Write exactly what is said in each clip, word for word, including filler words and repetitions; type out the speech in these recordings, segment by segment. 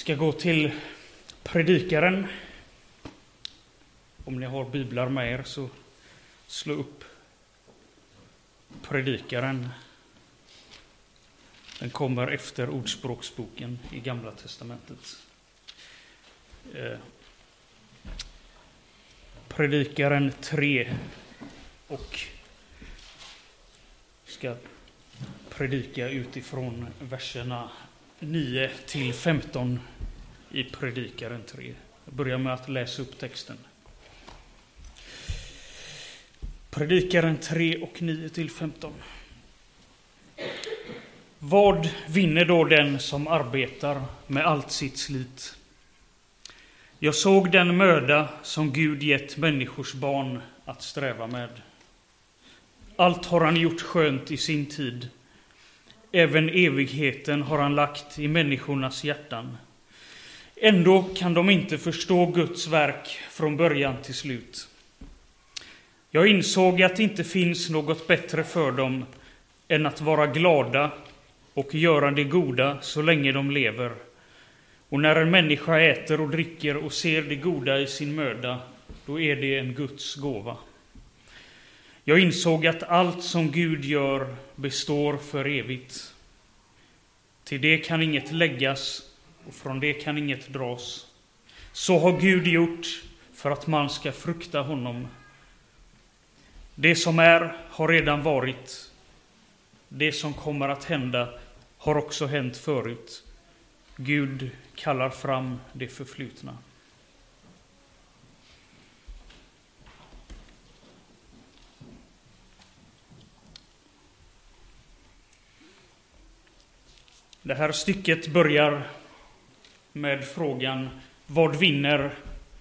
ska gå till Predikaren. Om ni har biblar med er så slå upp Predikaren. Den kommer efter Ordspråksboken i Gamla testamentet. Eh, Predikaren tre, och ska predika utifrån verserna nio till femton i Predikaren tre. Jag börjar med att läsa upp texten. Predikaren tre och nio till femton. Vad vinner då den som arbetar med allt sitt slit? Jag såg den möda som Gud gett människors barn att sträva med. Allt har han gjort skönt i sin tid. Även evigheten har han lagt i människornas hjärtan. Ändå kan de inte förstå Guds verk från början till slut. Jag insåg att det inte finns något bättre för dem än att vara glada och göra det goda så länge de lever. Och när en människa äter och dricker och ser det goda i sin möda, då är det en Guds gåva. Jag insåg att allt som Gud gör består för evigt. Till det kan inget läggas och från det kan inget dras. Så har Gud gjort för att man ska frukta honom. Det som är har redan varit. Det som kommer att hända har också hänt förut. Gud kallar fram det förflutna. Det här stycket börjar med frågan: vad vinner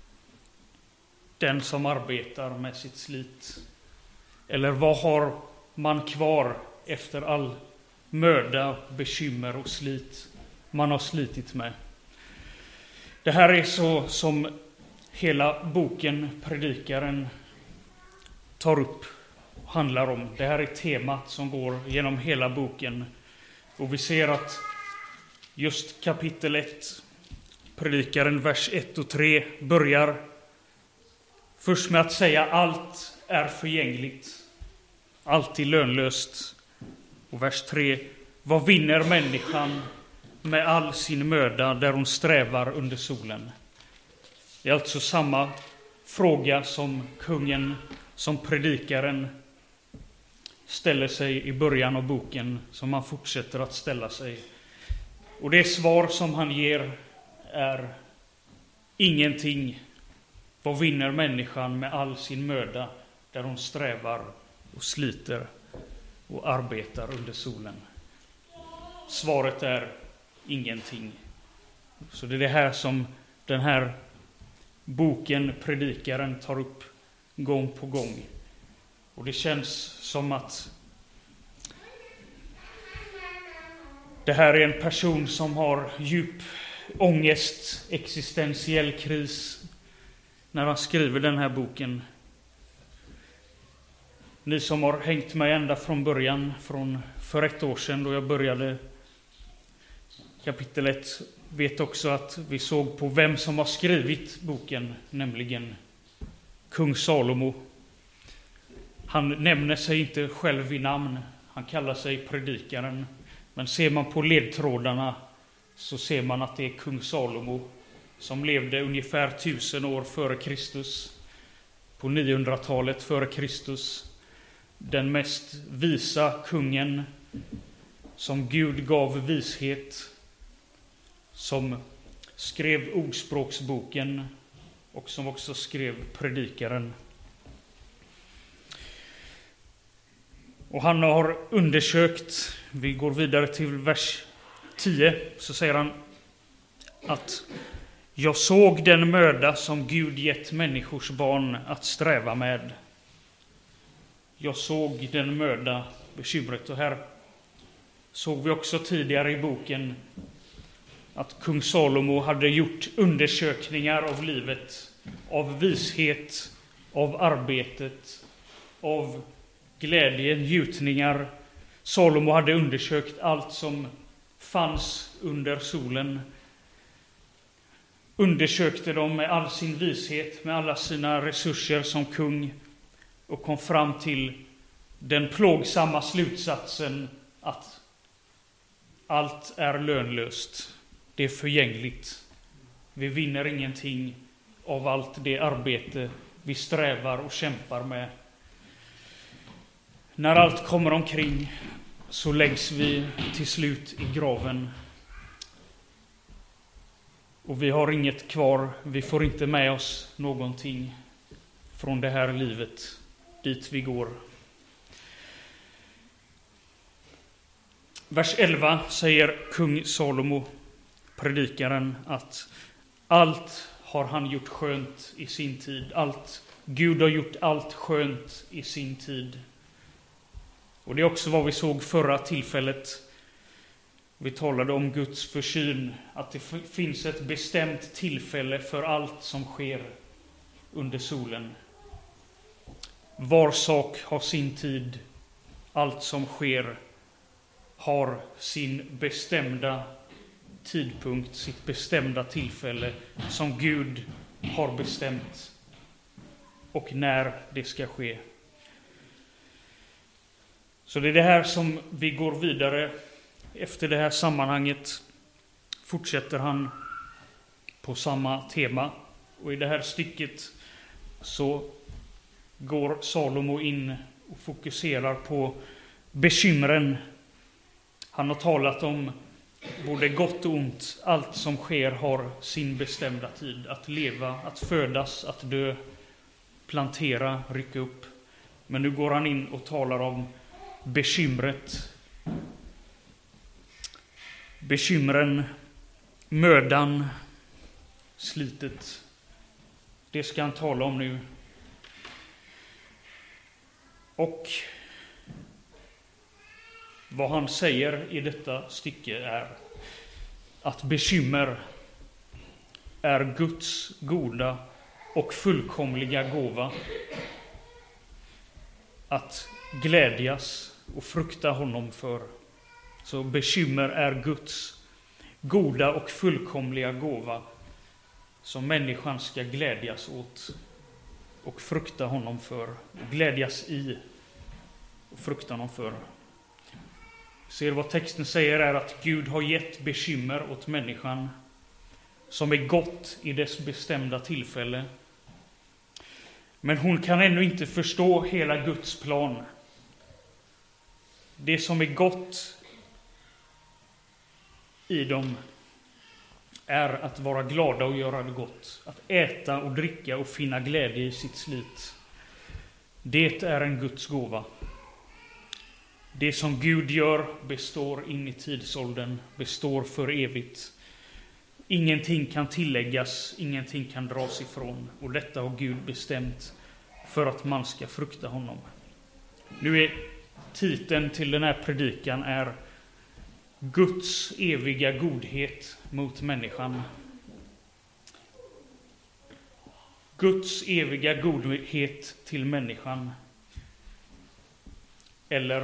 den som arbetar med sitt slit? Eller vad har man kvar efter all möda, bekymmer och slit man har slitit med? Det här är så som hela boken Predikaren tar upp och handlar om. Det här är temat som går genom hela boken. Och vi ser att just kapitel ett, Predikaren vers ett och tre, börjar först med att säga: allt är förgängligt, allt är lönlöst. Och vers tre: vad vinner människan med all sin möda där hon strävar under solen? Det är alltså samma fråga som kungen, som predikaren ställer sig i början av boken, som han fortsätter att ställa sig. Och det svar som han ger är ingenting. Vad vinner människan med all sin möda där hon strävar och sliter och arbetar under solen? Svaret är ingenting. Så det är det här som den här boken Predikaren tar upp gång på gång. Och det känns som att det här är en person som har djup ångest, existentiell kris när han skriver den här boken. Ni som har hängt med ända från början, från för ett år sedan då jag började kapitel ett, vet också att vi såg på vem som har skrivit boken, nämligen kung Salomo. Han nämner sig inte själv vid namn, han kallar sig Predikaren. Men ser man på ledtrådarna så ser man att det är kung Salomo som levde ungefär tusen år före Kristus, på niohundratalet före Kristus. Den mest visa kungen som Gud gav vishet, som skrev Ordspråksboken och som också skrev Predikaren. Och han har undersökt, vi går vidare till vers tio, så säger han att jag såg den möda som Gud gett människors barn att sträva med. Jag såg den möda, bekymret. Och här såg vi också tidigare i boken att kung Salomo hade gjort undersökningar av livet, av vishet, av arbetet, av glädje, njutningar. Salomo hade undersökt allt som fanns under solen. undersökte dem med all sin vishet, med alla sina resurser som kung och kom fram till den plågsamma slutsatsen att allt är lönlöst. Det är förgängligt. Vi vinner ingenting av allt det arbete vi strävar och kämpar med. När allt kommer omkring så läggs vi till slut i graven. Och vi har inget kvar, vi får inte med oss någonting från det här livet dit vi går. Vers elva säger kung Salomo, predikaren, att allt har han gjort skönt i sin tid. Allt, Gud har gjort allt skönt i sin tid. Och det är också vad vi såg förra tillfället. Vi talade om Guds försyn, att det finns ett bestämt tillfälle för allt som sker under solen. Var sak har sin tid, allt som sker har sin bestämda tidpunkt, sitt bestämda tillfälle som Gud har bestämt och när det ska ske. Så det är det här som vi går vidare. Efter det här sammanhanget fortsätter han på samma tema. Och i det här stycket så går Salomo in och fokuserar på bekymren. Han har talat om både gott och ont. Allt som sker har sin bestämda tid. Att leva, att födas, att dö, plantera, rycka upp. Men nu går han in och talar om bekymret. Bekymren, mödan, slitet. Det ska han tala om nu. Och vad han säger i detta stycke är att bekymmer är Guds goda och fullkomliga gåva. Att glädjas och frukta honom för. Så bekymmer är Guds goda och fullkomliga gåva som människan ska glädjas åt och frukta honom för. Och glädjas i och frukta honom för. Ser vad texten säger är att Gud har gett bekymmer åt människan som är gott i dess bestämda tillfälle. Men hon kan ännu inte förstå hela Guds plan. Det som är gott i dem är att vara glada och göra det gott. Att äta och dricka och finna glädje i sitt slit. Det är en Guds gåva. Det som Gud gör består in i tidsåldern, består för evigt. Ingenting kan tilläggas, ingenting kan dras ifrån. Och detta har Gud bestämt för att man ska frukta honom. Nu är titeln till den här predikan är Guds eviga godhet mot människan. Guds eviga godhet till människan. Eller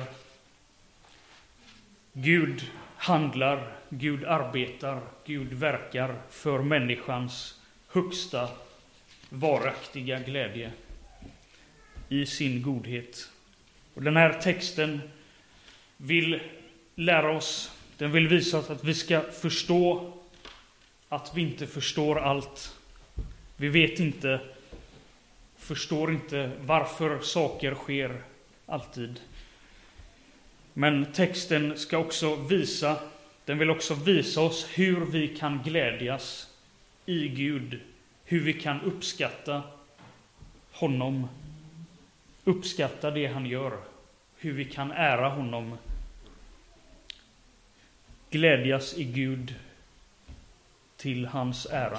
Gud handlar, Gud arbetar, Gud verkar för människans högsta varaktiga glädje i sin godhet. Och den här texten vill lära oss, den vill visa oss att vi ska förstå att vi inte förstår allt. Vi vet inte, förstår inte varför saker sker alltid. Men texten ska också visa, den vill också visa oss hur vi kan glädjas i Gud. Hur vi kan uppskatta honom. Uppskatta det han gör. Hur vi kan ära honom. Glädjas i Gud till hans ära.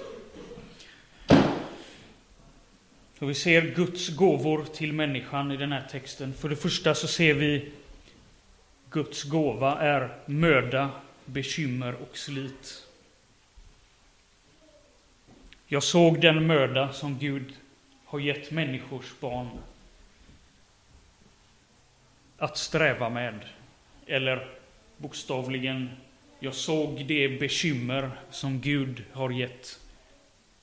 Så vi ser Guds gåvor till människan i den här texten. För det första så ser vi Guds gåva är möda, bekymmer och slit. Jag såg den möda som Gud har gett människors barn att sträva med. Eller bokstavligen, jag såg det bekymmer som Gud har gett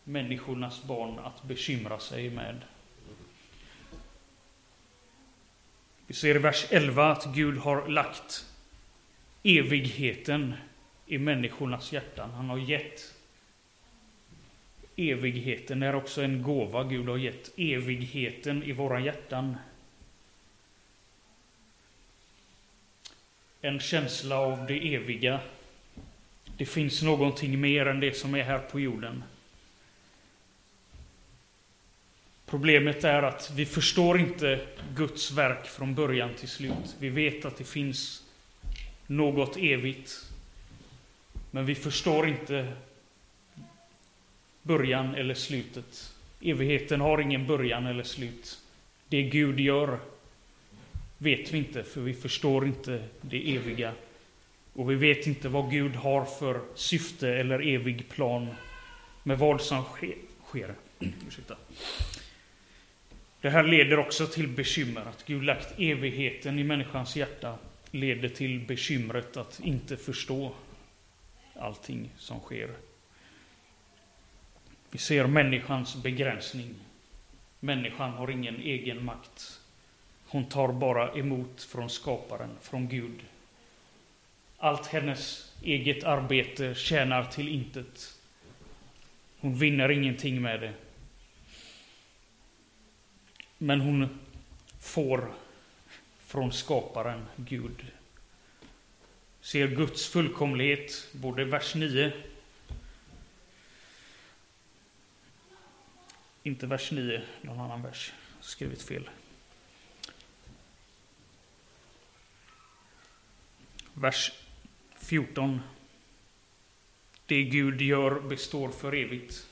människornas barn att bekymra sig med. Vi ser i vers elva att Gud har lagt evigheten i människornas hjärtan. Han har gett evigheten. Det är också en gåva. Gud har gett evigheten i våra hjärtan. En känsla av det eviga. Det finns någonting mer än det som är här på jorden. Problemet är att vi förstår inte Guds verk från början till slut. Vi vet att det finns något evigt. Men vi förstår inte början eller slutet. Evigheten har ingen början eller slut. Det Gud gör vet vi inte, för vi förstår inte det eviga. Och vi vet inte vad Gud har för syfte eller evig plan med vad som sker. Ursäkta. Det här leder också till bekymmer. Att Gud lagt evigheten i människans hjärta leder till bekymret att inte förstå allting som sker. Vi ser människans begränsning. Människan har ingen egen makt. Hon tar bara emot från skaparen, från Gud. Allt hennes eget arbete tjänar till intet. Hon vinner ingenting med det. Men hon får från skaparen Gud. Ser Guds fullkomlighet, både vers nio, inte vers nio, någon annan vers, skrivit fel. Vers fjorton. Det Gud gör består för evigt.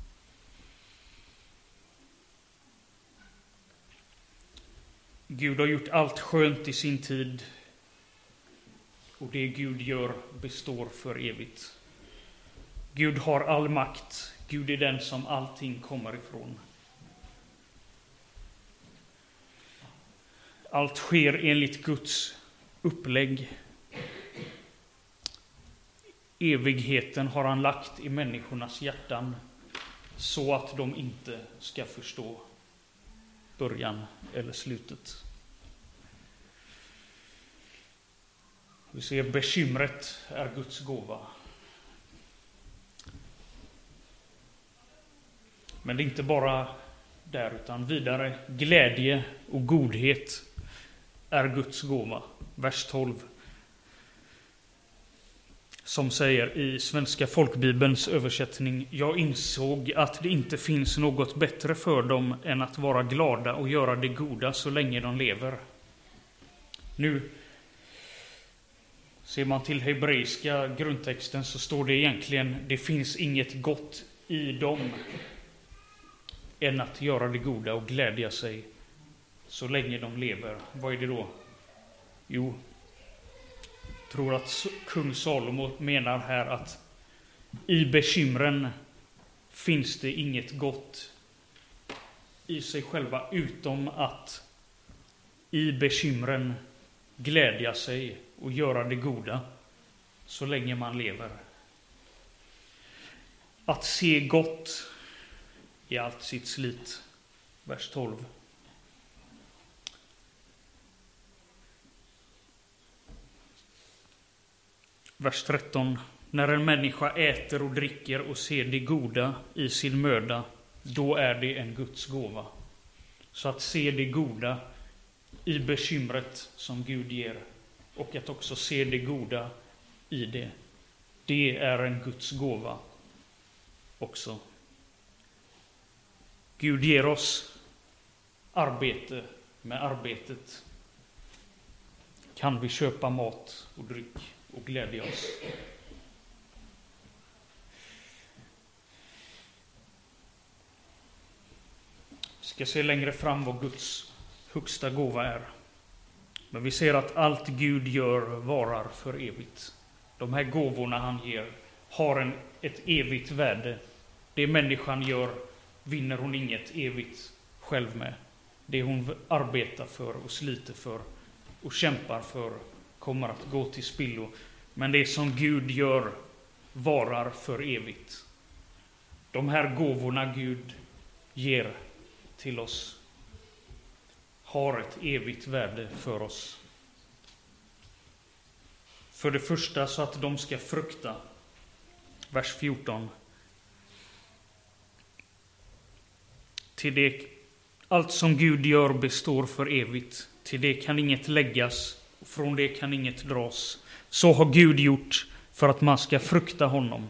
Gud har gjort allt skönt i sin tid. Och det Gud gör består för evigt. Gud har all makt. Gud är den som allting kommer ifrån. Allt sker enligt Guds upplägg. Evigheten har han lagt i människornas hjärtan så att de inte ska förstå början eller slutet. Vi ser bekymret är Guds gåva. Men det är inte bara där, utan vidare. Glädje och godhet är Guds gåva. Vers tolv. Som säger i Svenska folkbibelns översättning: jag insåg att det inte finns något bättre för dem än att vara glada och göra det goda så länge de lever. Nu ser man till hebreiska grundtexten så står det egentligen: det finns inget gott i dem än att göra det goda och glädja sig så länge de lever. Vad är det då? Jo, jag tror att kung Salomo menar här att i bekymren finns det inget gott i sig själva, utom att i bekymren glädja sig och göra det goda så länge man lever. Att se gott i allt sitt slit. Vers tolv. Vers tretton. När en människa äter och dricker och ser det goda i sin möda, då är det en Guds gåva. Så att se det goda i bekymret som Gud ger, och att också se det goda i det, det är en Guds gåva också. Gud ger oss arbete. Med arbetet kan vi köpa mat och dryck och glädja oss. Vi ska se längre fram vad Guds högsta gåva är. Men vi ser att allt Gud gör varar för evigt. De här gåvorna han ger har en, ett evigt värde. Det människan gör vinner hon inget evigt själv med. Det hon arbetar för och sliter för och kämpar för kommer att gå till spillo. Men det som Gud gör varar för evigt. De här gåvorna Gud ger till oss har ett evigt värde för oss. För det första så att de ska frukta. Vers fjorton. Till det, allt som Gud gör består för evigt. Till det kan inget läggas, och från det kan inget dras. Så har Gud gjort för att man ska frukta honom.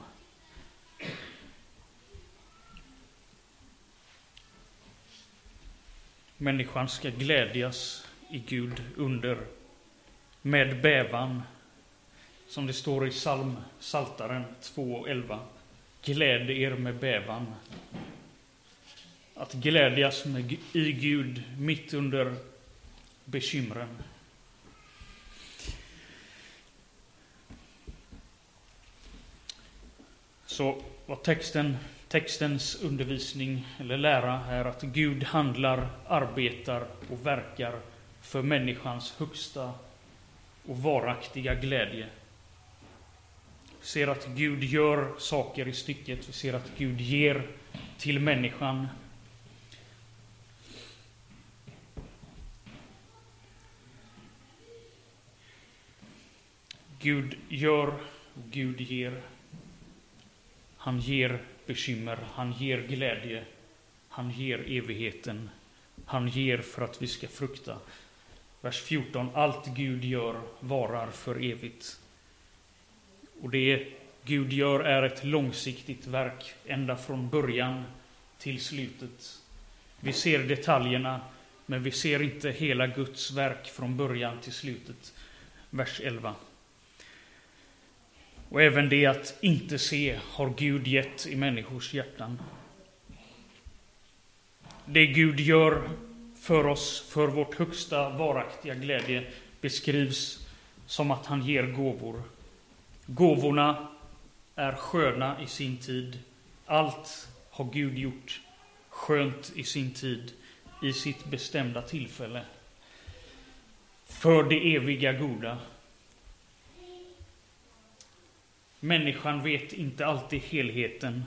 Människan ska glädjas i Gud under med bävan. Som det står i psalm, Psaltaren två elva. Gläd er med bävan. Att glädjas med, i Gud mitt under bekymren. Så vad texten, textens undervisning eller lära är att Gud handlar, arbetar och verkar för människans högsta och varaktiga glädje. Vi ser att Gud gör saker i stycket. Vi ser att Gud ger till människan. Gud gör och Gud ger. Han ger bekymmer, han ger glädje, han ger evigheten. Han ger för att vi ska frukta. Vers fjorton, allt Gud gör varar för evigt. Och det Gud gör är ett långsiktigt verk, ända från början till slutet. Vi ser detaljerna, men vi ser inte hela Guds verk från början till slutet. Vers elva. Och även det att inte se har Gud gett i människors hjärtan. Det Gud gör för oss, för vårt högsta varaktiga glädje, beskrivs som att han ger gåvor. Gåvorna är sköna i sin tid. Allt har Gud gjort skönt i sin tid, i sitt bestämda tillfälle. För det eviga goda. Människan vet inte alltid helheten.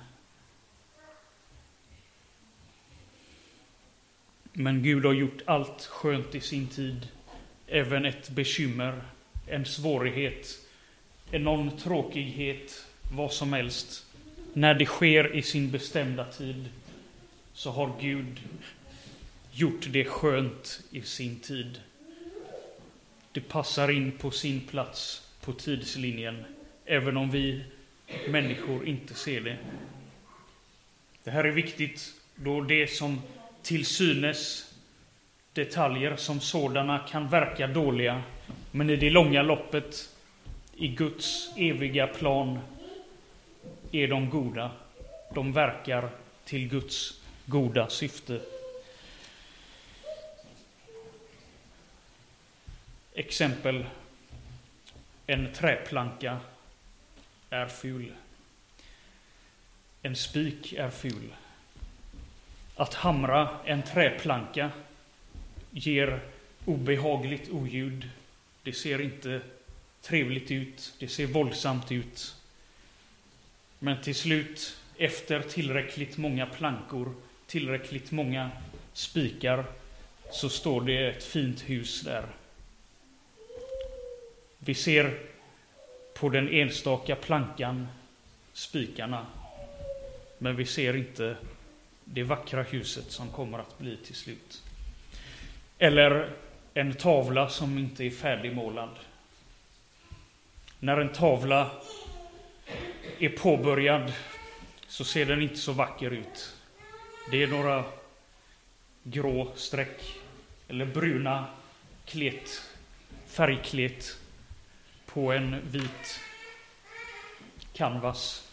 Men Gud har gjort allt skönt i sin tid. Även ett bekymmer, en svårighet, en någon tråkighet, vad som helst. När det sker i sin bestämda tid så har Gud gjort det skönt i sin tid. Det passar in på sin plats på tidslinjen. Även om vi människor inte ser det. Det här är viktigt då det som till synes detaljer som sådana kan verka dåliga. Men i det långa loppet, i Guds eviga plan, är de goda. De verkar till Guds goda syfte. Exempel. En träplanka är ful. En spik är ful. Att hamra en träplanka ger obehagligt oljud. Det ser inte trevligt ut. Det ser våldsamt ut. Men till slut, efter tillräckligt många plankor, tillräckligt många spikar, så står det ett fint hus där. Vi ser på den enstaka plankan spikarna, men vi ser inte det vackra huset som kommer att bli till slut. Eller en tavla som inte är färdigmålad. När en tavla är påbörjad så ser den inte så vacker ut. Det är några grå streck eller bruna klet, färgklet på en vit canvas.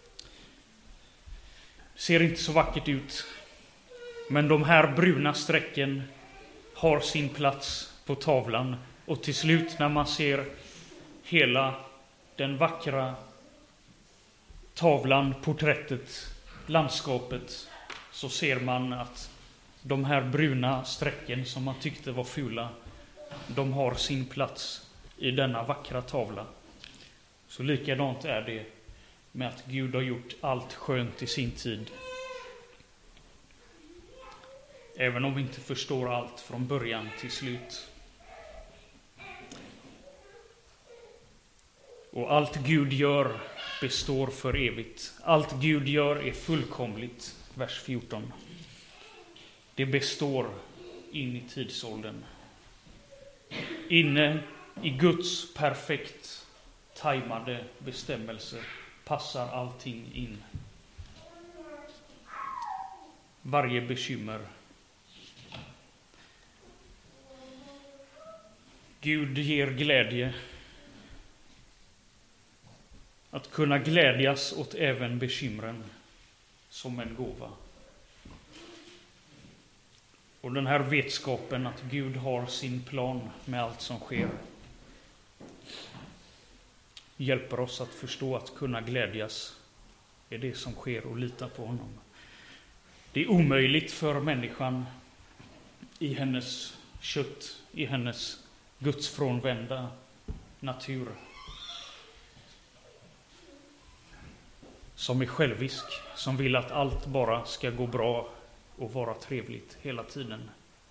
Ser inte så vackert ut. Men de här bruna strecken har sin plats på tavlan. Och till slut när man ser hela den vackra tavlan, porträttet, landskapet, så ser man att de här bruna strecken som man tyckte var fula, de har sin plats i denna vackra tavla. Så likadant är det med att Gud har gjort allt skönt i sin tid. Även om vi inte förstår allt från början till slut. Och allt Gud gör består för evigt. Allt Gud gör är fullkomligt. Vers fjorton. Det består in i tidsåldern. Inne i Guds perfekt tajmade bestämmelse passar allting in. Varje bekymmer. Gud ger glädje. Att kunna glädjas åt även bekymren som en gåva. Och den här vetskapen att Gud har sin plan med allt som sker hjälper oss att förstå att kunna glädjas är det som sker och lita på honom. Det är omöjligt för människan i hennes kött, i hennes gudsfrånvända natur, som är självisk, som vill att allt bara ska gå bra och vara trevligt hela tiden.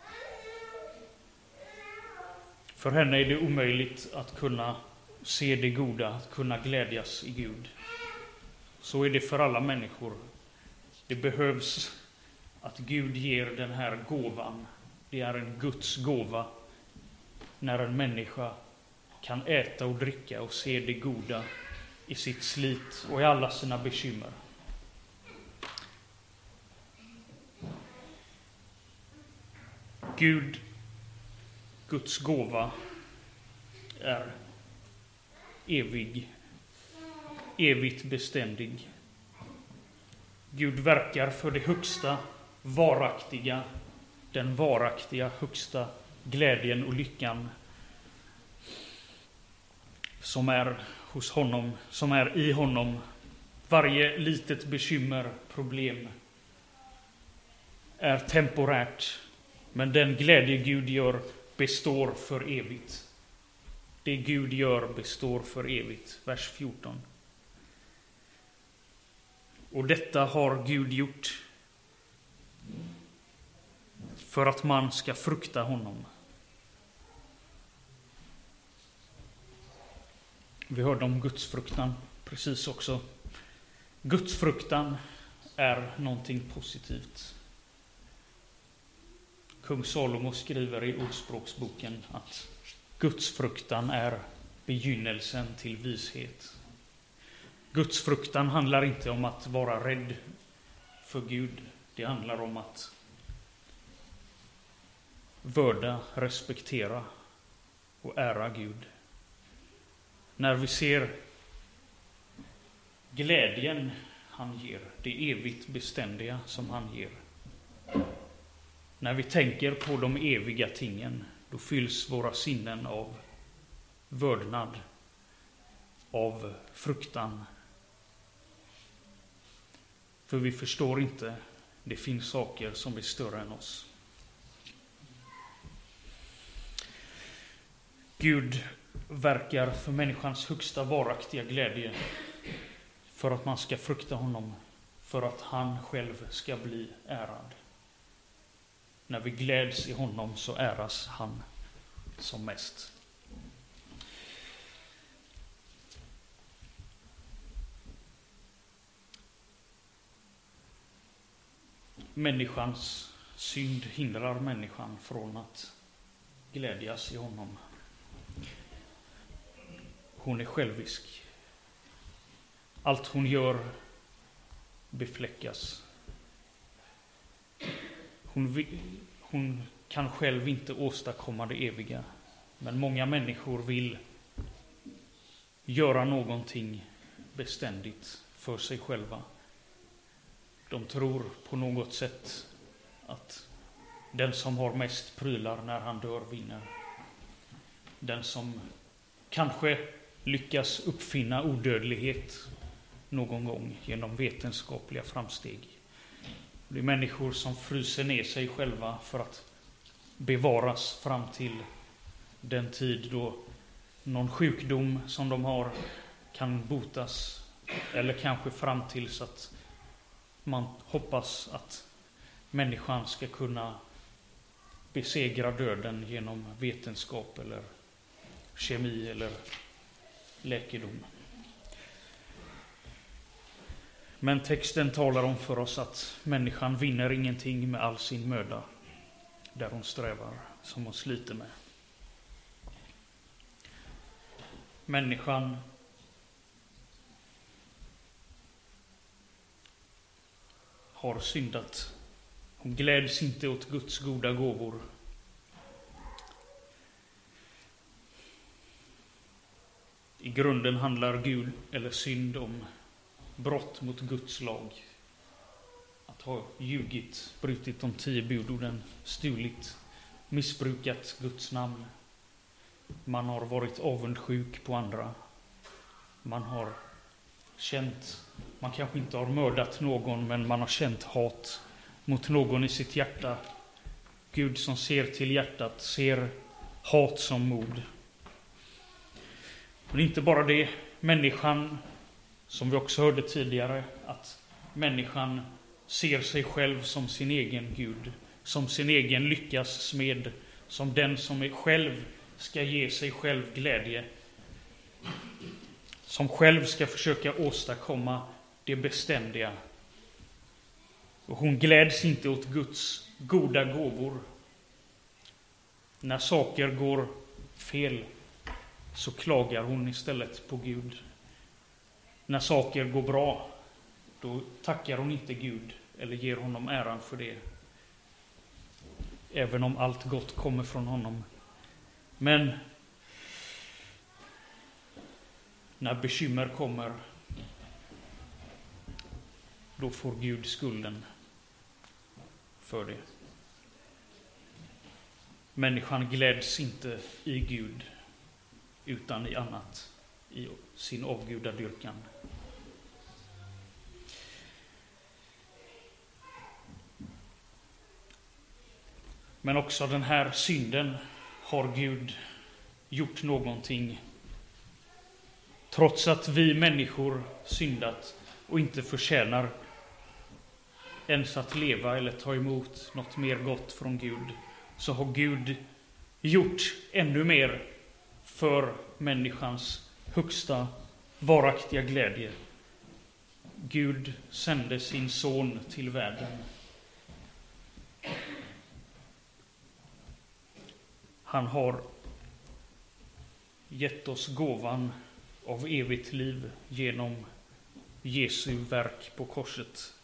För henne är det omöjligt att kunna se det goda, att kunna glädjas i Gud. Så är det för alla människor. Det behövs att Gud ger den här gåvan. Det är en Guds gåva när en människa kan äta och dricka och se det goda i sitt slit och i alla sina bekymmer. Gud, Guds gåva, är evig, evigt beständig. Gud verkar för det högsta, varaktiga, den varaktiga högsta glädjen och lyckan som är hos honom, som är i honom. Varje litet bekymmer, problem är temporärt, men den glädje Gud gör består för evigt. Det Gud gör består för evigt. Vers fjorton. Och detta har Gud gjort för att man ska frukta honom. Vi hörde om gudsfruktan precis också. Gudsfruktan är någonting positivt. Kung Salomo skriver i Ordspråksboken att gudsfruktan är begynnelsen till vishet. Gudsfruktan handlar inte om att vara rädd för Gud. Det handlar om att vörda, respektera och ära Gud. När vi ser glädjen han ger, det evigt beständiga som han ger. När vi tänker på de eviga tingen, då fylls våra sinnen av vördnad, av fruktan. För vi förstår inte, det finns saker som är större än oss. Gud verkar för människans högsta varaktiga glädje, för att man ska frukta honom, för att han själv ska bli ärad. När vi gläds i honom så äras han som mest. Människans synd hindrar människan från att glädjas i honom. Hon är självisk. Allt hon gör befläckas. Hon, hon kan själv inte åstadkomma det eviga. Men många människor vill göra någonting beständigt för sig själva. De tror på något sätt att den som har mest prylar när han dör vinner. Den som kanske lyckas uppfinna odödlighet någon gång genom vetenskapliga framsteg. Det är människor som fryser ner sig själva för att bevaras fram till den tid då någon sjukdom som de har kan botas Eller kanske fram tills att man hoppas att människan ska kunna besegra döden genom vetenskap eller kemi eller läkedom. Men texten talar om för oss att människan vinner ingenting med all sin möda där hon strävar, som hon sliter med. Människan har syndat. Hon gläds inte åt Guds goda gåvor. I grunden handlar Gud eller synd om brott mot Guds lag. Att ha ljugit, brutit de tio budorden, stulit, missbrukat Guds namn. Man har varit avundsjuk på andra. Man har känt, man kanske inte har mördat någon, men man har känt hat mot någon i sitt hjärta. Gud som ser till hjärtat ser hat som mord. Men inte bara det, människan, som vi också hörde tidigare, att människan ser sig själv som sin egen Gud, som sin egen lyckas smed, som den som är själv ska ge sig själv glädje, som själv ska försöka åstadkomma det beständiga. Och hon gläds inte åt Guds goda gåvor. När saker går fel så klagar hon istället på Gud. När saker går bra, då tackar hon inte Gud eller ger honom äran för det. Även om allt gott kommer från honom. Men när bekymmer kommer, då får Gud skulden för det. Människan gläds inte i Gud, utan i annat, i sin avgudadyrkan. Men också den här synden har Gud gjort någonting. Trots att vi människor syndat och inte förtjänar ens att leva eller ta emot något mer gott från Gud, så har Gud gjort ännu mer för människans högsta varaktiga glädje. Gud sände sin son till världen. Han har gett oss gåvan av evigt liv genom Jesu verk på korset.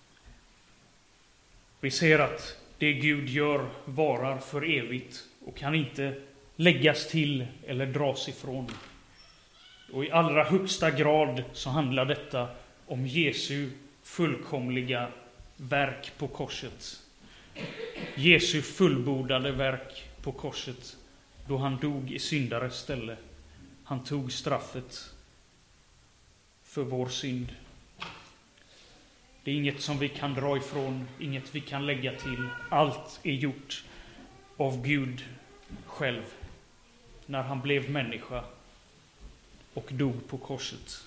Vi ser att det Gud gör varar för evigt och kan inte läggas till eller dras ifrån. Och i allra högsta grad så handlar detta om Jesu fullkomliga verk på korset. Jesu fullbordade verk på korset, då han dog i syndares ställe. Han tog straffet för vår synd. Det är inget som vi kan dra ifrån, inget vi kan lägga till. Allt är gjort av Gud själv när han blev människa och dog på korset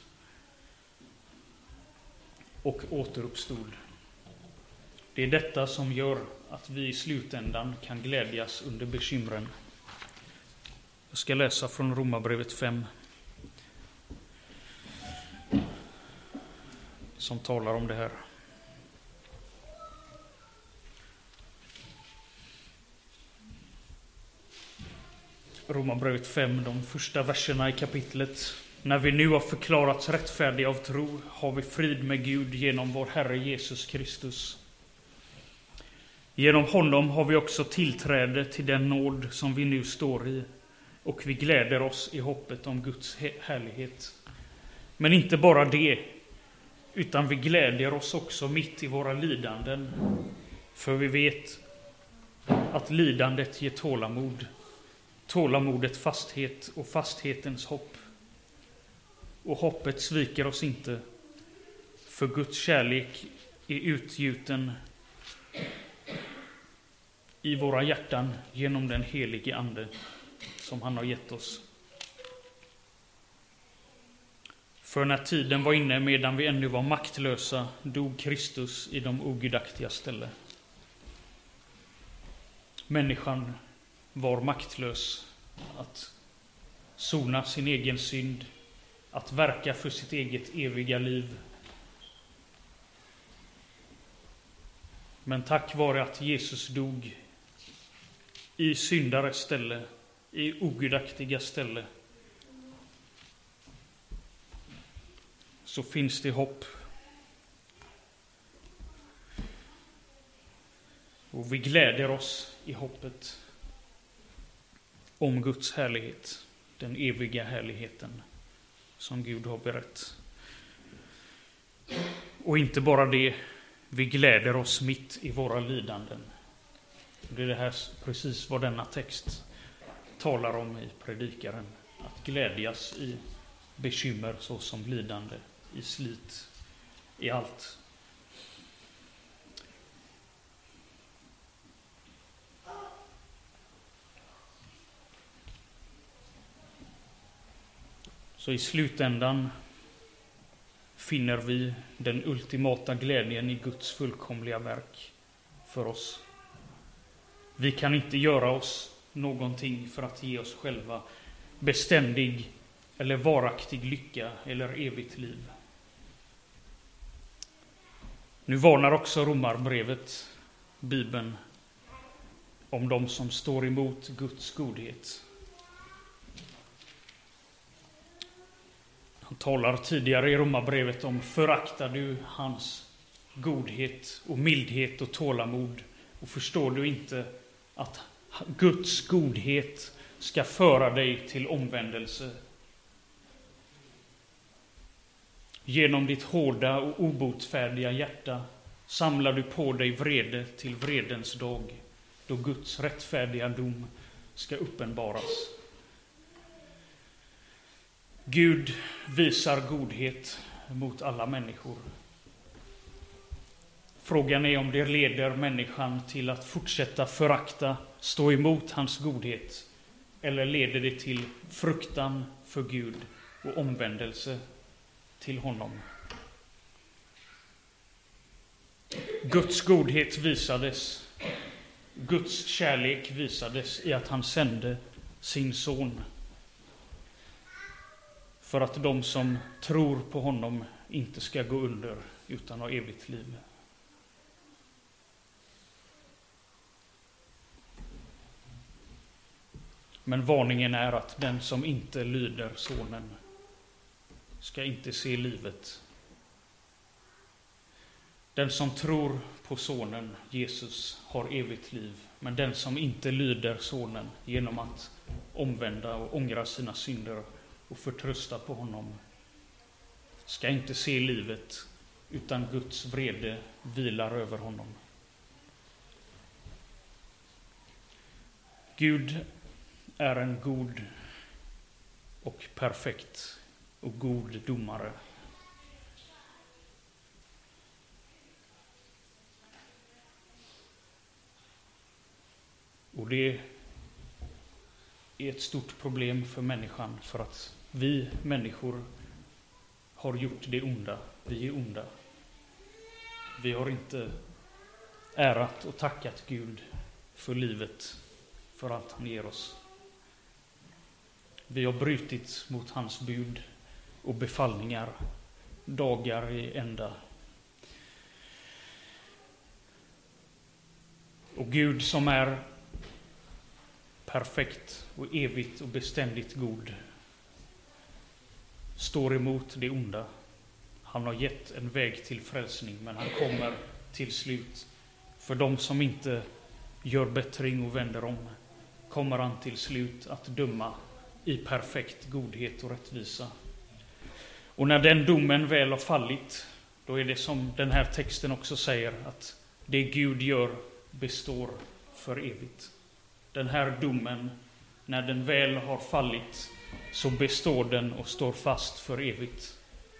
och återuppstod. Det är detta som gör att vi i slutändan kan glädjas under bekymren. Jag ska läsa från Romarbrevet fem, som talar om det här. Romarbrevet fem, de första verserna i kapitlet. När vi nu har förklarats rättfärdiga av tro har vi frid med Gud genom vår Herre Jesus Kristus. Genom honom har vi också tillträde till den nåd som vi nu står i, och vi gläder oss i hoppet om Guds härlighet. Men inte bara det, utan vi gläder oss också mitt i våra lidanden, för vi vet att lidandet ger tålamod, tålamodet fasthet och fasthetens hopp. Och hoppet sviker oss inte, för Guds kärlek är utgjuten i våra hjärtan genom den helige Ande som han har gett oss. För när tiden var inne, medan vi ännu var maktlösa, dog Kristus i de ogudaktiga ställe. Människan var maktlös att sona sin egen synd, att verka för sitt eget eviga liv. Men tack vare att Jesus dog i syndares ställe, i ogudaktiga ställe, så finns det hopp. Och vi gläder oss i hoppet om Guds härlighet, den eviga härligheten som Gud har berett. Och inte bara det, vi gläder oss mitt i våra lidanden. Det är det här precis vad denna text talar om i predikaren. Att glädjas i bekymmer såsom lidande, i slit, i allt. Så i slutändan finner vi den ultimata glädjen i Guds fullkomliga verk för oss. Vi kan inte göra oss någonting för att ge oss själva beständig eller varaktig lycka eller evigt liv. Nu varnar också Romarbrevet, Bibeln, om de som står emot Guds godhet. Han talar tidigare i Romarbrevet om: föraktar du hans godhet och mildhet och tålamod, och förstår du inte att Guds godhet ska föra dig till omvändelse? Genom ditt hårda och obotfärdiga hjärta samlar du på dig vrede till vredens dag, då Guds rättfärdiga dom ska uppenbaras. Gud visar godhet mot alla människor. Frågan är om det leder människan till att fortsätta förakta, stå emot hans godhet, eller leder det till fruktan för Gud och omvändelse till honom. Guds godhet visades, Guds kärlek visades i att han sände sin son, för att de som tror på honom inte ska gå under utan ha evigt liv. Men varningen är att den som inte lyder sonen ska inte se livet. Den som tror på sonen, Jesus, har evigt liv. Men den som inte lyder sonen genom att omvända och ångra sina synder och förtrösta på honom ska inte se livet, utan Guds vrede vilar över honom. Gud är en god och perfekt och god domare. Och det är ett stort problem för människan, för att vi människor har gjort det onda. Vi är onda. Vi har inte ärat och tackat Gud för livet, för allt han ger oss. Vi har brutit mot hans bud och befallningar dagar i ända. Och Gud, som är perfekt och evigt och beständigt god, står emot det onda. Han har gett en väg till frälsning, men han kommer till slut, för de som inte gör bättring och vänder om, kommer han till slut att döma i perfekt godhet och rättvisa. Och när den domen väl har fallit, då är det som den här texten också säger, att det Gud gör består för evigt. Den här domen, när den väl har fallit, så består den och står fast för evigt.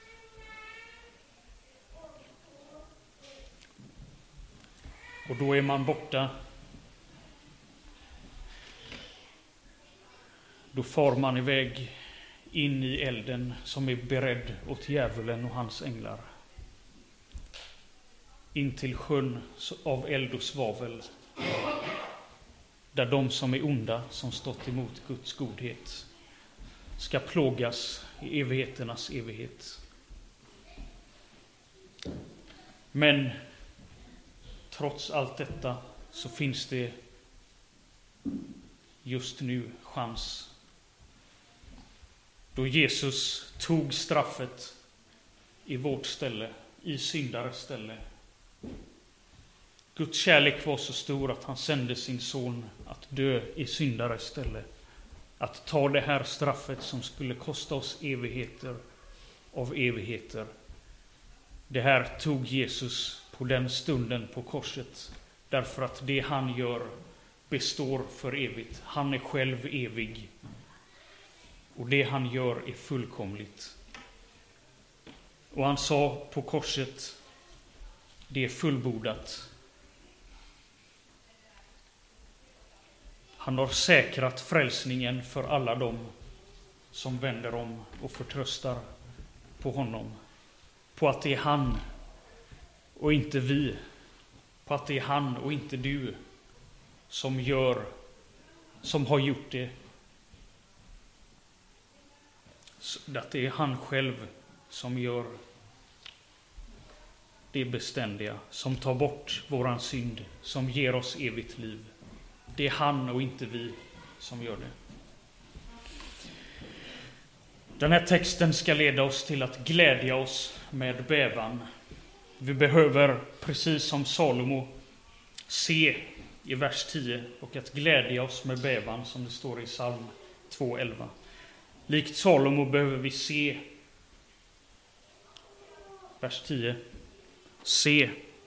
Och då är man borta. Då far man iväg in i elden som är beredd åt djävulen och hans änglar. In till sjön av eld och svavel, där de som är onda, som stått emot Guds godhet, ska plågas i evigheternas evighet. Men trots allt detta så finns det just nu chans. Då Jesus tog straffet i vårt ställe, i syndares ställe. Guds kärlek var så stor att han sände sin son att dö i syndares ställe. Att ta det här straffet som skulle kosta oss evigheter av evigheter. Det här tog Jesus på den stunden på korset. Därför att det han gör består för evigt. Han är själv evig. Och det han gör är fullkomligt. Och han sa på korset, det är fullbordat. Han har säkrat frälsningen för alla dem som vänder om och förtröstar på honom. På att det är han och inte vi. På att det är han och inte du som gör, som har gjort det. Att det är han själv som gör det beständiga, som tar bort våran synd, som ger oss evigt liv. Det är han och inte vi som gör det. Den här texten ska leda oss till att glädja oss med bävan. Vi behöver, precis som Salomo, se i vers tio och att glädja oss med bävan, som det står i psalm två elva. Likt Salomo behöver vi se, vers tio, se.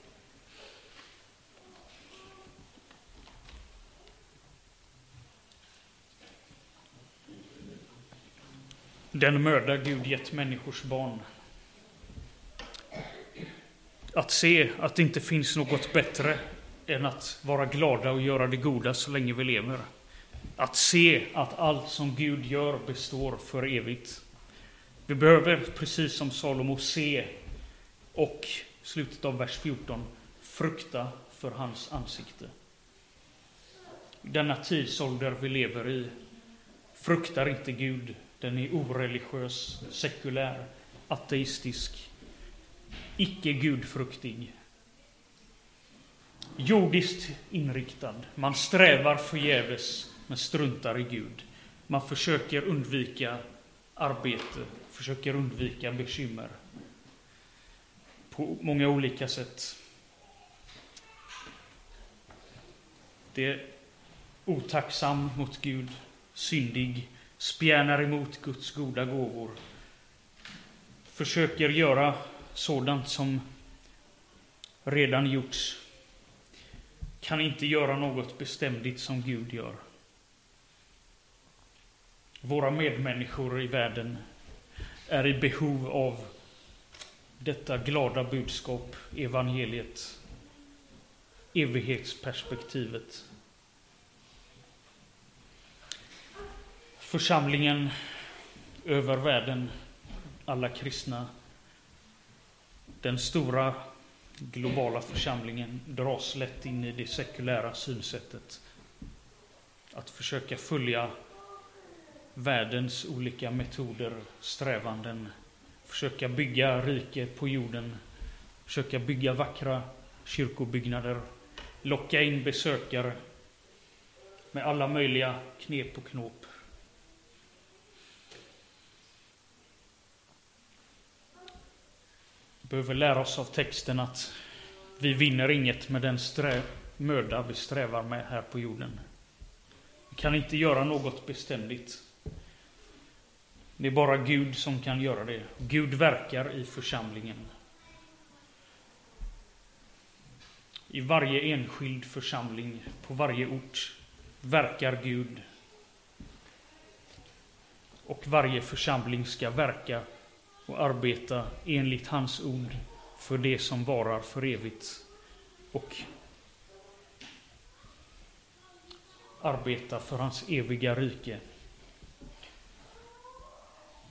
Den möda Gud gett människors barn. Att se att det inte finns något bättre än att vara glada och göra det goda så länge vi lever. Att se att allt som Gud gör består för evigt. Vi behöver, precis som Salomo, se och, slutet av vers fjorton, frukta för hans ansikte. Denna tidsålder vi lever i fruktar inte Gud. Den är oreligiös, sekulär, ateistisk, icke-gudfruktig. Jordiskt inriktad. Man strävar förgäves men struntar i Gud. Man försöker undvika arbete, försöker undvika bekymmer på många olika sätt. Det är otacksam mot Gud, syndig, spjärnar emot Guds goda gåvor. Försöker göra sådant som redan gjorts. Kan inte göra något beständigt som Gud gör. Våra medmänniskor i världen är i behov av detta glada budskap, evangeliet, evighetsperspektivet. Församlingen över världen, alla kristna, den stora globala församlingen dras lätt in i det sekulära synsättet. Att försöka följa världens olika metoder, strävanden, försöka bygga rike på jorden, försöka bygga vackra kyrkobyggnader, locka in besökare med alla möjliga knep och knåp. Vi behöver lära oss av texten att vi vinner inget med den strä- möda vi strävar med här på jorden. Vi kan inte göra något beständigt. Det är bara Gud som kan göra det. Gud verkar i församlingen. I varje enskild församling, på varje ort, verkar Gud. Och varje församling ska verka och arbeta enligt hans ord för det som varar för evigt. Och arbeta för hans eviga rike.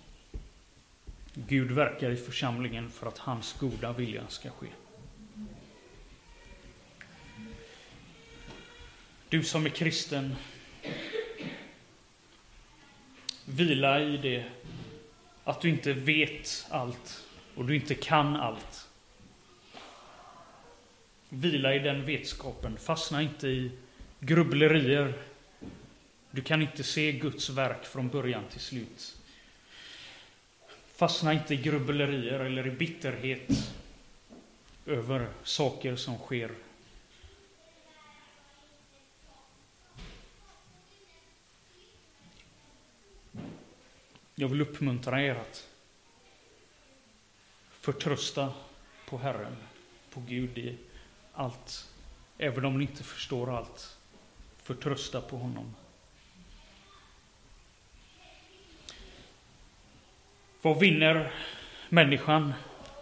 Gud verkar i församlingen för att hans goda vilja ska ske. Du som är kristen, vila i det att du inte vet allt och du inte kan allt. Vila i den vetskapen. Fastna inte i grubblerier. Du kan inte se Guds verk från början till slut. Fastna inte i grubblerier eller i bitterhet över saker som sker. Jag vill uppmuntra er att förtrösta på Herren, på Gud i allt. Även om ni inte förstår allt, förtrösta på honom. Vad vinner människan?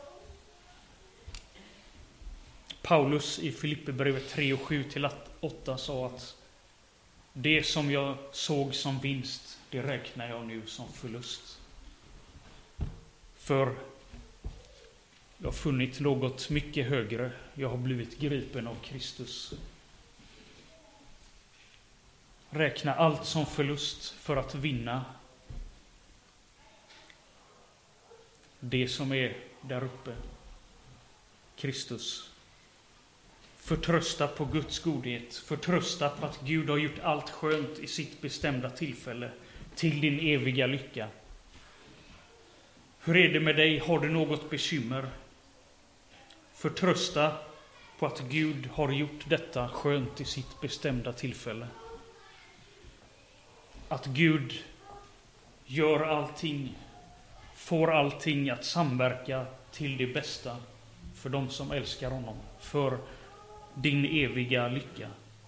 Paulus i Filipperbrevet tre och sju till åtta sa att det som jag såg som vinst, det räknar jag nu som förlust. För jag har funnit något mycket högre. Jag har blivit gripen av Kristus. Räkna allt som förlust för att vinna det som är där uppe. Kristus. Förtrösta på Guds godhet. Förtrösta på att Gud har gjort allt skönt i sitt bestämda tillfälle till din eviga lycka. Hur är det med dig? Har du något bekymmer? Förtrösta på att Gud har gjort detta skönt i sitt bestämda tillfälle. Att Gud gör allting, får allting att samverka till det bästa för de som älskar honom, för din eviga lycka.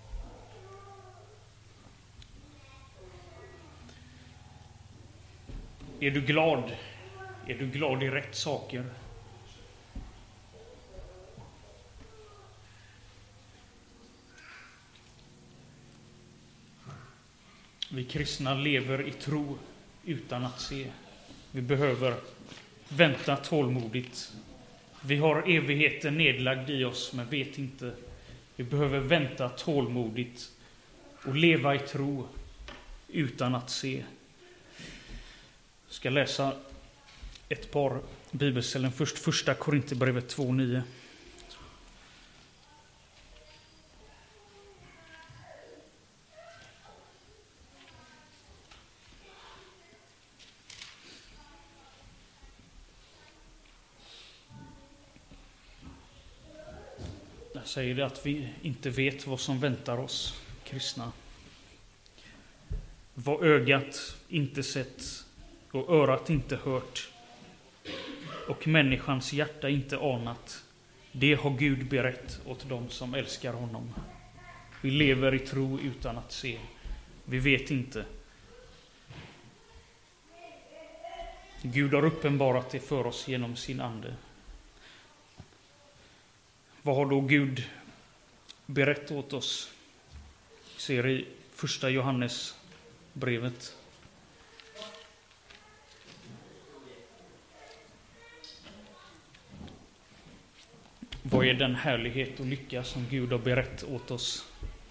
Är du glad? Är du glad i rätt saker? Vi kristna lever i tro utan att se. Vi behöver vänta tålmodigt. Vi har evigheten nedlagd i oss, men vet inte. Vi behöver vänta tålmodigt och leva i tro utan att se. Jag ska läsa ett par bibelställen. Först första Korinthierbrevet två nio. Där säger det att vi inte vet vad som väntar oss kristna. Vad ögat inte sett och örat inte hört och människans hjärta inte anat, det har Gud berett åt dem som älskar honom. Vi lever i tro utan att se. Vi vet inte. Gud har uppenbarat det för oss genom sin ande. Vad har då Gud berett åt oss? Vi ser i första Johannes brevet. Vad är den härlighet och lycka som Gud har berett åt oss?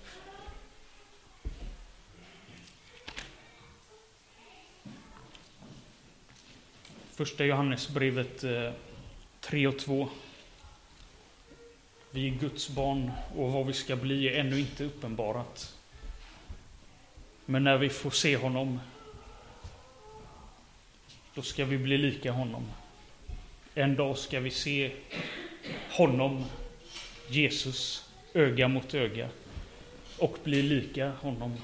Första Johannes brevet tre och två. Vi är Guds barn och vad vi ska bli är ännu inte uppenbarat. Men när vi får se honom, då ska vi bli lika honom. En dag ska vi se honom, Jesus, öga mot öga och bli lika honom.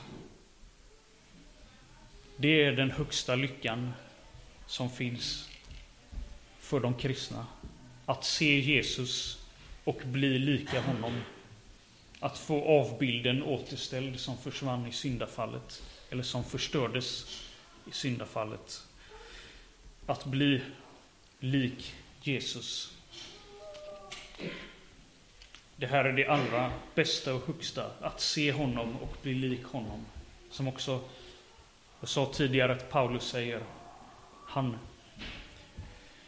Det är den högsta lyckan som finns för de kristna. Att se Jesus och bli lika honom. Att få avbilden återställd som försvann i syndafallet. Eller som förstördes i syndafallet. Att bli lik Jesus. Det här är det allra bästa och högsta. Att se honom och bli lik honom. Som också, jag sa tidigare att Paulus säger, han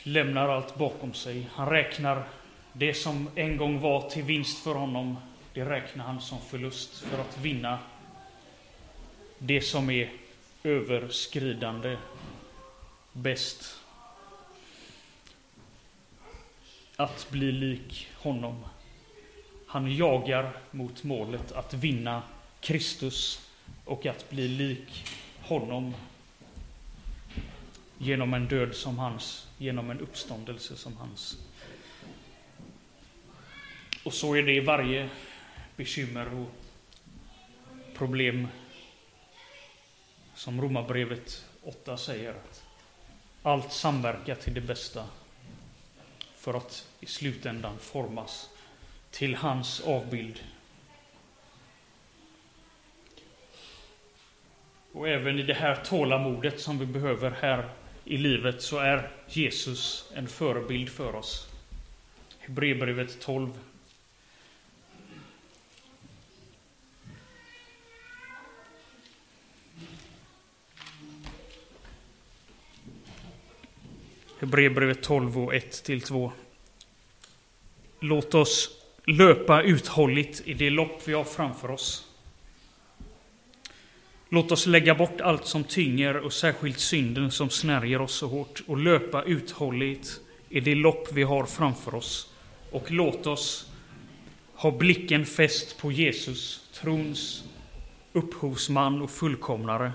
lämnar allt bakom sig. Han räknar det som en gång var till vinst för honom, det räknar han som förlust för att vinna det som är överskridande bäst. Att bli lik honom. Han jagar mot målet att vinna Kristus och att bli lik honom genom en död som hans, genom en uppståndelse som hans. Och så är det i varje bekymmer och problem, som Romarbrevet åtta säger, att allt samverkar till det bästa för att i slutändan formas till hans avbild. Och även i det här tålamodet som vi behöver här i livet så är Jesus en förebild för oss. Hebreerbrevet tolv. Hebreerbrevet tolv och ett till två. Låt oss löpa uthålligt i det lopp vi har framför oss. Låt oss lägga bort allt som tynger och särskilt synden som snärjer oss så hårt och löpa uthålligt i det lopp vi har framför oss. Och låt oss ha blicken fäst på Jesus, trons upphovsman och fullkomnare.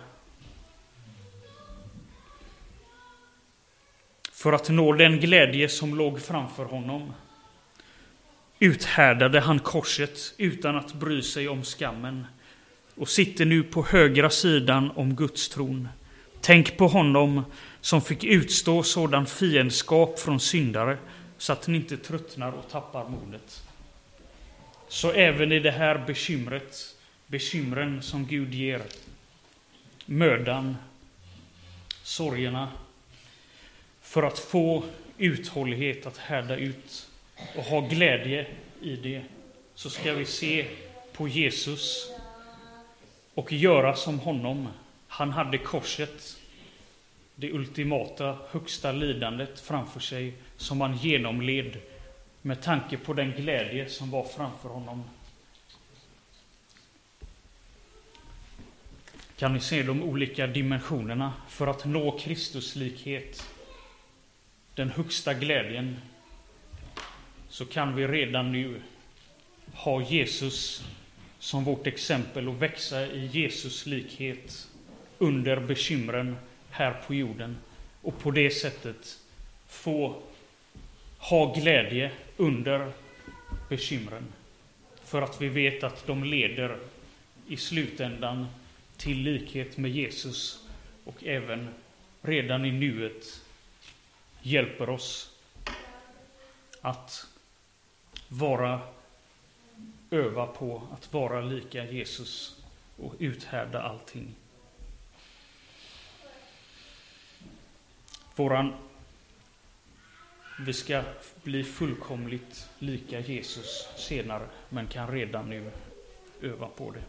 För att nå den glädje som låg framför honom uthärdade han korset utan att bry sig om skammen och sitter nu på högra sidan om Guds tron. Tänk på honom som fick utstå sådan fiendskap från syndare så att ni inte tröttnar och tappar modet. Så även i det här bekymret, bekymren som Gud ger, mödan, sorgerna, för att få uthållighet att härda ut och ha glädje i det, så ska vi se på Jesus och göra som honom. Han hade korset, det ultimata, högsta lidandet framför sig som han genomled med tanke på den glädje som var framför honom. Kan ni se de olika dimensionerna för att nå Kristuslikhet, den högsta glädjen, så kan vi redan nu ha Jesus som vårt exempel och växa i Jesus likhet under bekymren här på jorden och på det sättet få ha glädje under bekymren, för att vi vet att de leder i slutändan till likhet med Jesus och även redan i nuet hjälper oss att vara öva på att vara lika Jesus och uthärda allting. Våran, vi ska bli fullkomligt lika Jesus senare, men kan redan nu öva på det.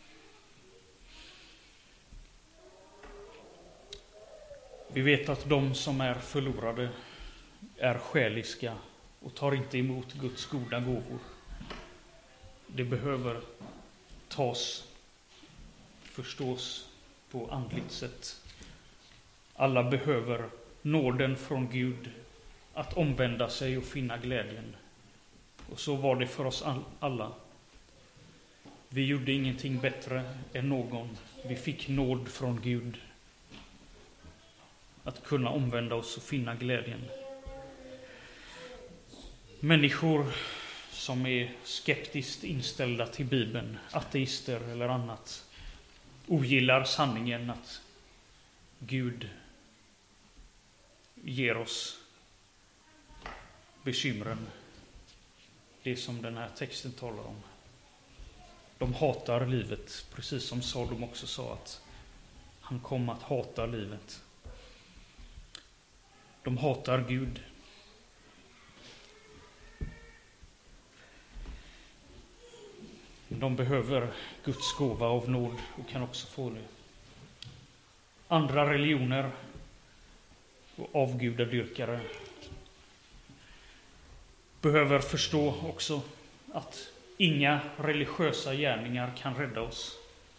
Vi vet att de som är förlorade är själiska och tar inte emot Guds goda gåvor. Det behöver tas, förstås på andligt sätt. Alla behöver nåden från Gud att omvända sig och finna glädjen. Och så var det för oss alla. Vi gjorde ingenting bättre än någon. Vi fick nåd från Gud att kunna omvända oss och finna glädjen. Människor som är skeptiskt inställda till Bibeln, ateister eller annat, ogillar sanningen att Gud ger oss bekymren, det som den här texten talar om. De hatar livet, precis som Salom också sa att han kom att hata livet. De hatar Gud. De behöver Guds gåva av nåd och kan också få det. Andra religioner och avgudadyrkare behöver förstå också att inga religiösa gärningar kan rädda oss.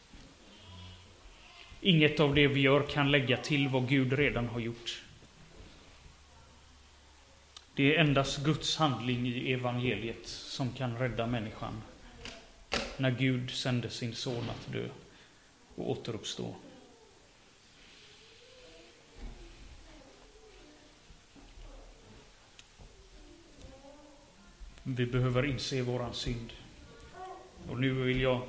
Inget av det vi gör kan lägga till vad Gud redan har gjort. Det är endast Guds handling i evangeliet som kan rädda människan. När Gud sände sin son att dö och återuppstå. Vi behöver inse våran synd. Och nu vill jag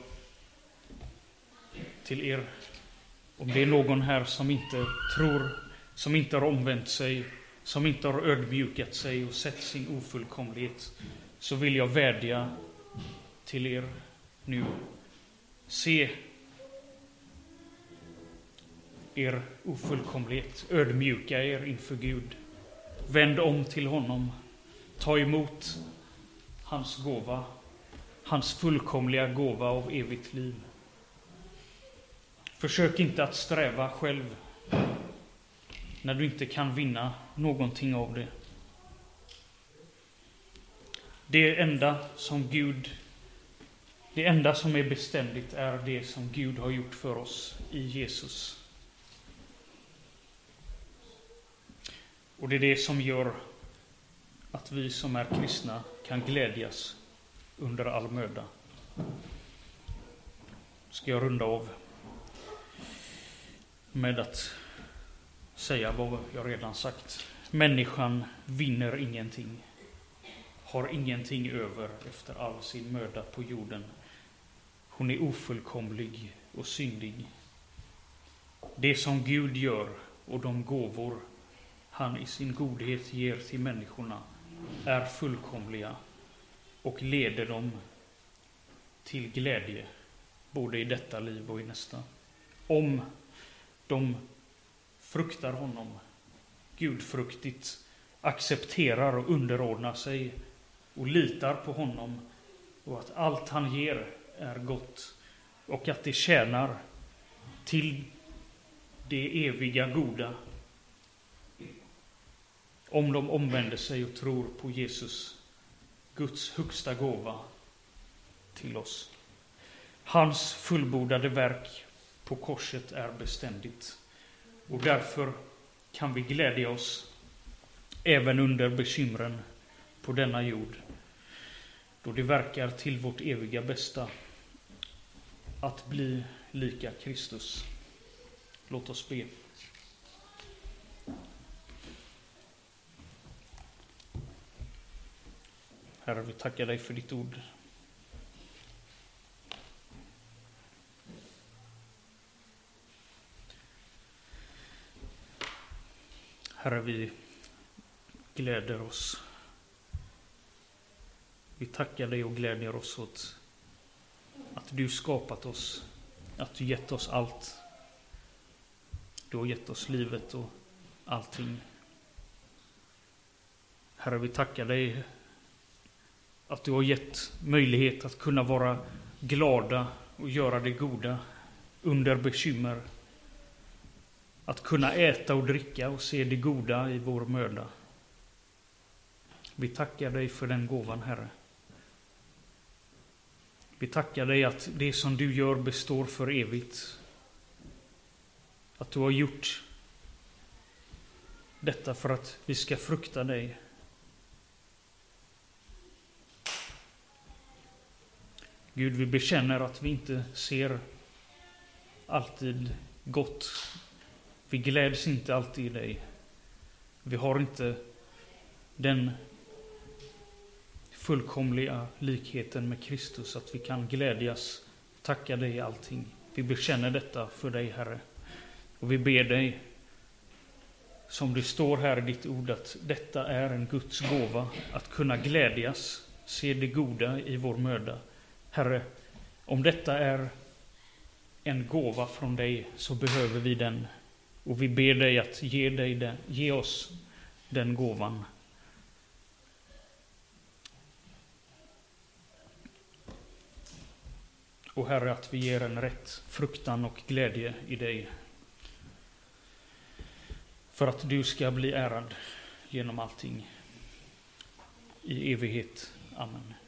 till er, om det är någon här som inte tror, som inte har omvänt sig, som inte har ödmjukat sig och sett sin ofullkomlighet, så vill jag vädja till er nu. Se er ofullkomlighet, ödmjuka er inför Gud. Vänd om till honom. Ta emot hans gåva, hans fullkomliga gåva av evigt liv. Försök inte att sträva själv när du inte kan vinna någonting av det. Det enda som Gud, det enda som är beständigt är det som Gud har gjort för oss i Jesus. Och det är det som gör att vi som är kristna kan glädjas under all möda. Ska jag runda av med att säga vad jag redan sagt. Människan vinner ingenting, har ingenting över efter all sin möda på jorden. Hon är ofullkomlig och syndig. Det som Gud gör och de gåvor han i sin godhet ger till människorna är fullkomliga och leder dem till glädje både i detta liv och i nästa. Om de fruktar honom, gudfruktigt accepterar och underordnar sig och litar på honom och att allt han ger är gott och att det tjänar till det eviga goda. Om de omvänder sig och tror på Jesus, Guds högsta gåva till oss. Hans fullbordade verk på korset är beständigt. Och därför kan vi glädja oss även under bekymren på denna jord. Då det verkar till vårt eviga bästa att bli lika Kristus. Låt oss be. Herre, vi tackar dig för ditt ord. Herre, vi gläder oss. Vi tackar dig och glädjer oss åt att du skapat oss, att du gett oss allt. Du har gett oss livet och allting. Herre, vi tackar dig att du har gett möjlighet att kunna vara glada och göra det goda under bekymmer. Att kunna äta och dricka och se det goda i vår möda. Vi tackar dig för den gåvan, Herre. Vi tackar dig att det som du gör består för evigt. Att du har gjort detta för att vi ska frukta dig. Gud, vi bekänner att vi inte ser alltid gott. Vi gläds inte alltid i dig. Vi har inte den fullkomliga likheten med Kristus att vi kan glädjas, tacka dig i allting. Vi bekänner detta för dig, Herre. Och vi ber dig, som det står här i ditt ord, att detta är en Guds gåva, att kunna glädjas, se det goda i vår möda. Herre, om detta är en gåva från dig så behöver vi den. Och vi ber dig att ge, dig den, ge oss den gåvan. Och Herre, att vi ger en rätt fruktan och glädje i dig. För att du ska bli ärad genom allting. i evighet. Amen.